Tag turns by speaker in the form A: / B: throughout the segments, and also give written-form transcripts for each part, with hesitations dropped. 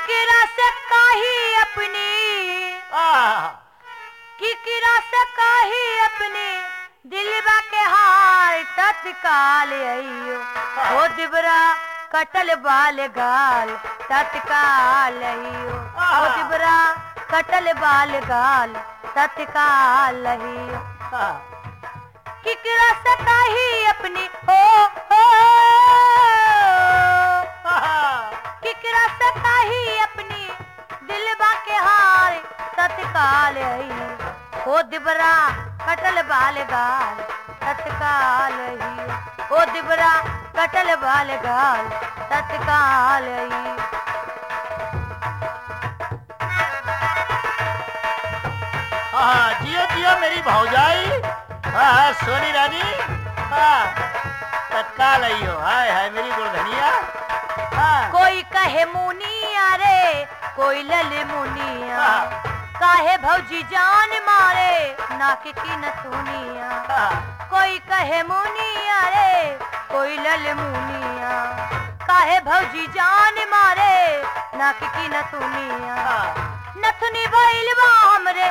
A: किकरा से काही अपनी किकरा से काही अपनी दिलवा के हार तत्काल आइयो हो दिबरा कटल बाल गाल तत्काल आइयो हो दिबरा कटल बाल गाल तत्काल आइयो किकरा से काही अपनी हो किकरा से काही अपनी दिलवा के हार तत्काल आइयो हो दिबरा कटल बाल गाल तत्काल आइयो हो दिबरा कटल बाल गाल तत्काल आइयो
B: जियो जियो मेरी भौजाई सोनी रानी तत्काल आइयो हाय हाय मेरी गुड़धनिया
A: कोई कहे मुनिया रे कोई लल मुनिया काहे भौजी जान मारे नाक की नथुनिया कोई कहे मुनिया रे कोई लल मुनिया काहे भौजी जान मारे नाक की नथुनिया नथुनी भइल बा हमरे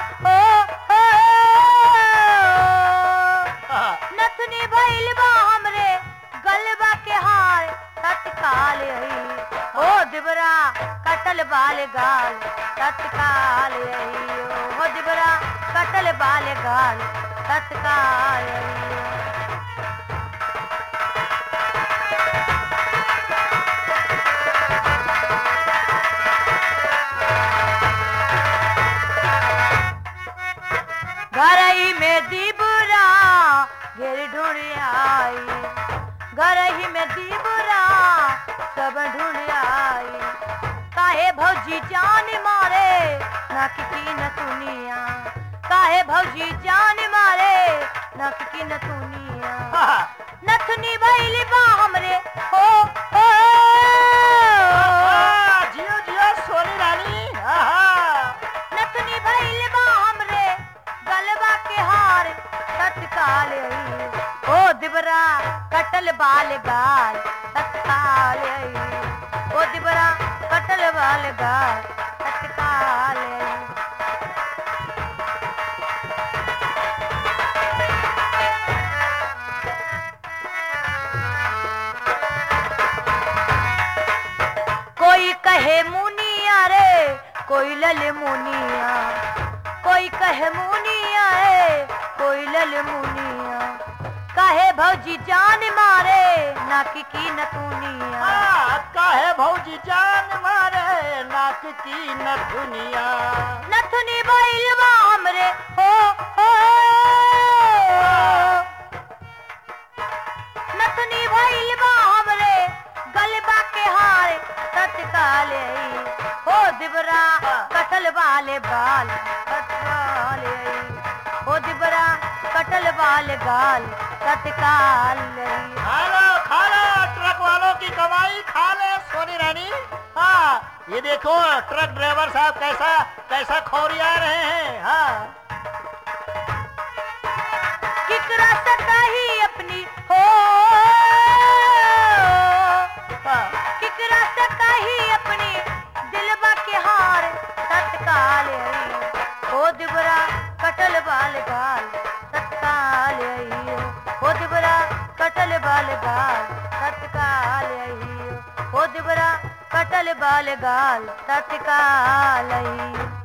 A: नथुनी भइल बा हमरे गलबा के हार तत्काल आई ओ दिबरा कटल बाल गाल तत्काल आई ओ दिबरा कटल बाल गाल तत्काल आई घरही में दिबरा घेर ढूंढ आई घरही में दिबरा सब ढूंढ आई काहे भौजी जान मारे नक की नथुनिया काहे भौजी जान मारे नक की नथुनिया नथुनी भइल बा हमरे हो
B: जियो जियो सोनी रानी
A: नथुनी भइल बा हमरे गलबा के हार तत्काल आई ओ दिबरा कटल बाल गाल तत्काल आई ओ दिबरा कटल बाल गाल तत्काल आई कोई कहे मुनिया रे कोई लल मुनिया कोई कहे मुनिया रे कोई लल मुनिया काहे भौजी जान मारे नाक की नथुनिया
B: काहे भौजी जान मारे नाक की नथुनिया
A: नथुनी भइल बा हमरे हो नथुनी भइल बा हमरे गलबा के हार तत्काल आई हो दिबरा कटल वाले बाल तत्काल आई हो दिबरा कटल वाले गाल तत्काल आई
B: खा लो ट्रक वालों की कमाई खा ले सोनी रानी ये देखो ट्रक ड्राइवर साहब कैसा कैसा खौरिया रहे हैं
A: किकरा से काही अपनी हो किकरा से काही अपनी दिलबा के हार तत्काल आई हो दिबरा कटल बाल गाल तत्काल आई हो दिबरा कटल बाल गाल तत्काल आई हो दिबरा कटल बाल गाल तत्काल आई